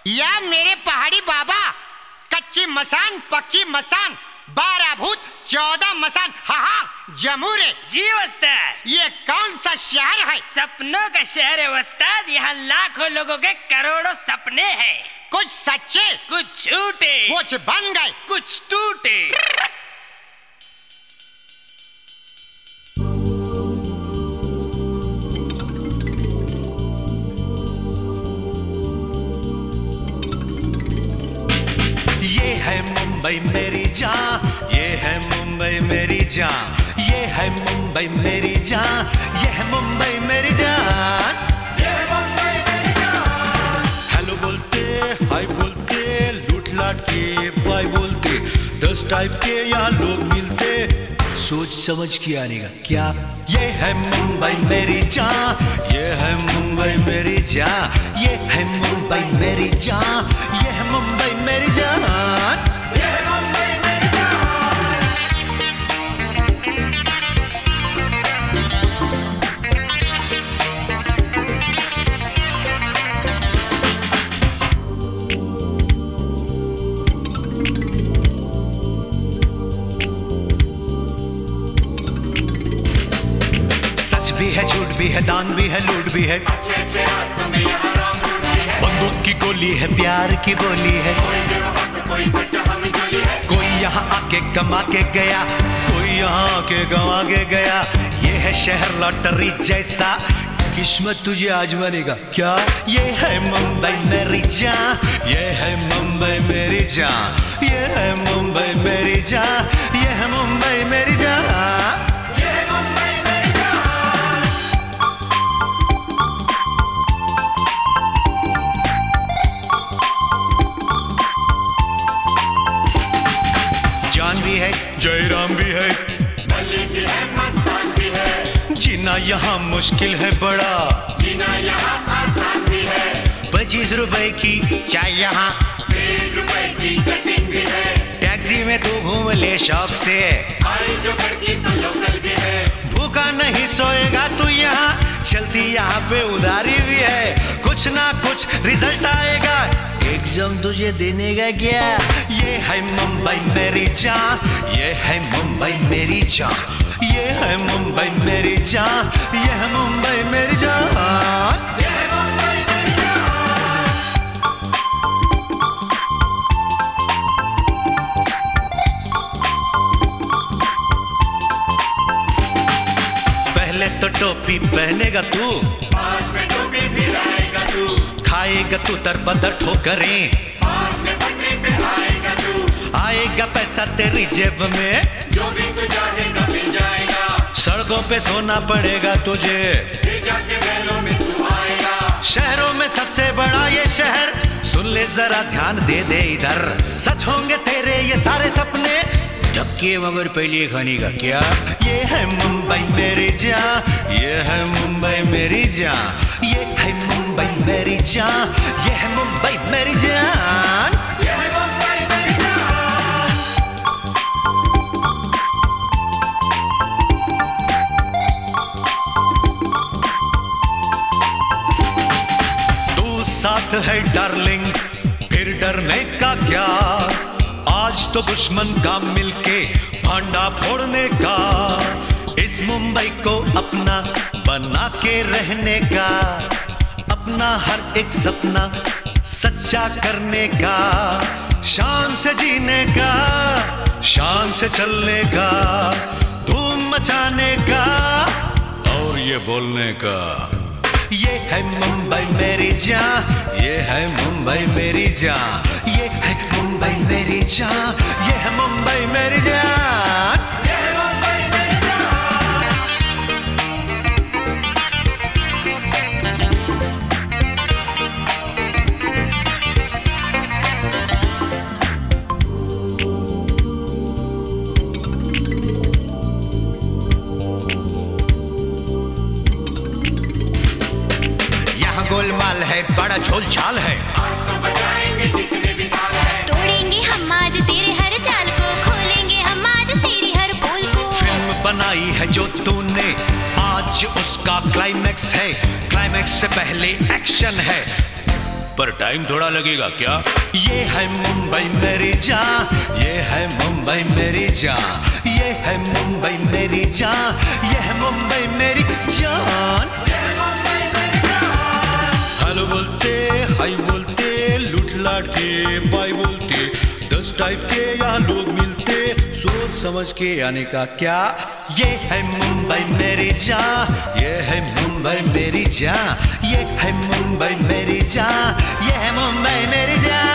या मेरे पहाड़ी बाबा, कच्ची मसान पक्की मसान, 12 भूत 14 मसान, हा जमूरे जी उस्ताद। ये कौन सा शहर है? सपनों का शहर है उस्ताद। यहाँ लाखों लोगों के करोड़ों सपने हैं। कुछ सच्चे, कुछ झूठे, कुछ बन गए, कुछ टूटे। ये है मुंबई मेरी जान, ये है मुंबई मेरी जान, ये है मुंबई मेरी जान, ये है मुंबई मेरी जान, ये है मुंबई मेरी जान। हेलो बोलते, हाय बोलते, लूट लाट के बाय बोलते, 10 टाइप के यहाँ लोग मिलते, सोच समझ के आने का क्या। ये है मुंबई मेरी जान, ये है मुंबई मेरी जान, ये है मुंबई मेरी जान, ये है मुंबई मेरी जान, ये है मुंबई मेरी जान। सच भी है, झूठ भी है, दान भी है, लूट भी है, अच्छे रास्तों में यहाँ राम रूट भी है। बंदूक की गोली है, प्यार की बोली है, कोई सच्चा हमजोली है। कोई यहाँ आके कमा के गया, कोई यहाँ आके गंवा के गया। ये है शहर लॉटरी जैसा, किस्मत तुझे आजमानेगा क्या। ये है मुंबई मेरी जान, ये है मुंबई मेरी जान, ये है मुंबई मेरी जान, ये है मुंबई मेरी जान, ये है मुंबई मेरी जान। जान भी है, जयराम भी है, गली भी है, मस्तान भी है। जीना यहाँ मुश्किल है बड़ा, जीना यहाँ आसान भी है। 25 रुपए की चाय यहाँ, 1 रुपए की कटिंग भी है। टैक्सी में तू घूम ले शौक से, आई जो लड़की तो लोकल भी है। भूखा नहीं सोएगा तू यहाँ, चलती यहाँ पे उधारी भी है। कुछ ना कुछ रिजल्ट आएगा, एग्जाम तुझे देने का क्या। ये है मुंबई मेरी जान, ये है मुंबई मेरी जान, ये है मुंबई मेरी जान, ये है मुंबई मेरी जान, ये है मुंबई मेरी जान। पहले तो टोपी पहनेगा तू, बाद में टोपी भी लाएगा तू। खाएगा तू तरबदर ठोकरें, बाद में पटरी पे आएगा तू। आएगा पैसा तेरी जेब में, जो भी तू चाहेगा मिल जाएगा। सड़कों पे सोना पड़ेगा तुझे, फिर जाके महलों में तू आएगा। शहरों में सबसे बड़ा ये शहर, सुन ले जरा ध्यान दे दे इधर। सच होंगे तेरे ये सारे सपने, धक्के मगर पहले खाने का क्या। ये है मुंबई मेरी जान, ये है मुंबई मेरी जान, ये है मुंबई मेरी जान, ये है मुंबई मेरी जान, ये है मुंबई मेरी जान। तू साथ है डार्लिंग, फिर डरने का क्या। आज तो दुश्मन का मिलके भांडा फोड़ने का, इस मुंबई को अपना बना के रहने का। अपना हर एक सपना सच्चा करने का, शान से जीने का, शान से चलने का, धूम मचाने का और ये बोलने का। ये है मुंबई मेरी जान, ये है मुंबई मेरी जान, ये है मुंबई मेरी जान, ये है मुंबई मेरी जान, ये है मुंबई मेरी जान। यहाँ गोलमाल है, बड़ा झोल झाल है, आज तो बजाएंगे जितने भी ताल है। तोड़ेंगे हम आज तेरे हर चाल को, खोलेंगे हम आज तेरी हर पोल को। फिल्म बनाई है जो तूने, आज उसका क्लाइमैक्स है। क्लाइमैक्स से पहले एक्शन है, पर टाइम थोड़ा लगेगा क्या? ये है मुंबई मेरी जान, ये है मुंबई मेरी जान, ये है मुंबई मेरी जान, ये है मुंबई मेरी जान। हेलो बोलते, हाय बोलते, लूट लाट के बाय बोलते, 10 टाइप के यहाँ लोग मिलते, सोच समझ के आने का क्या? ये है मुंबई मेरी जान, ये है मुंबई मेरी जान, ये है मुंबई मेरी जान, ये है मुंबई मेरी जान।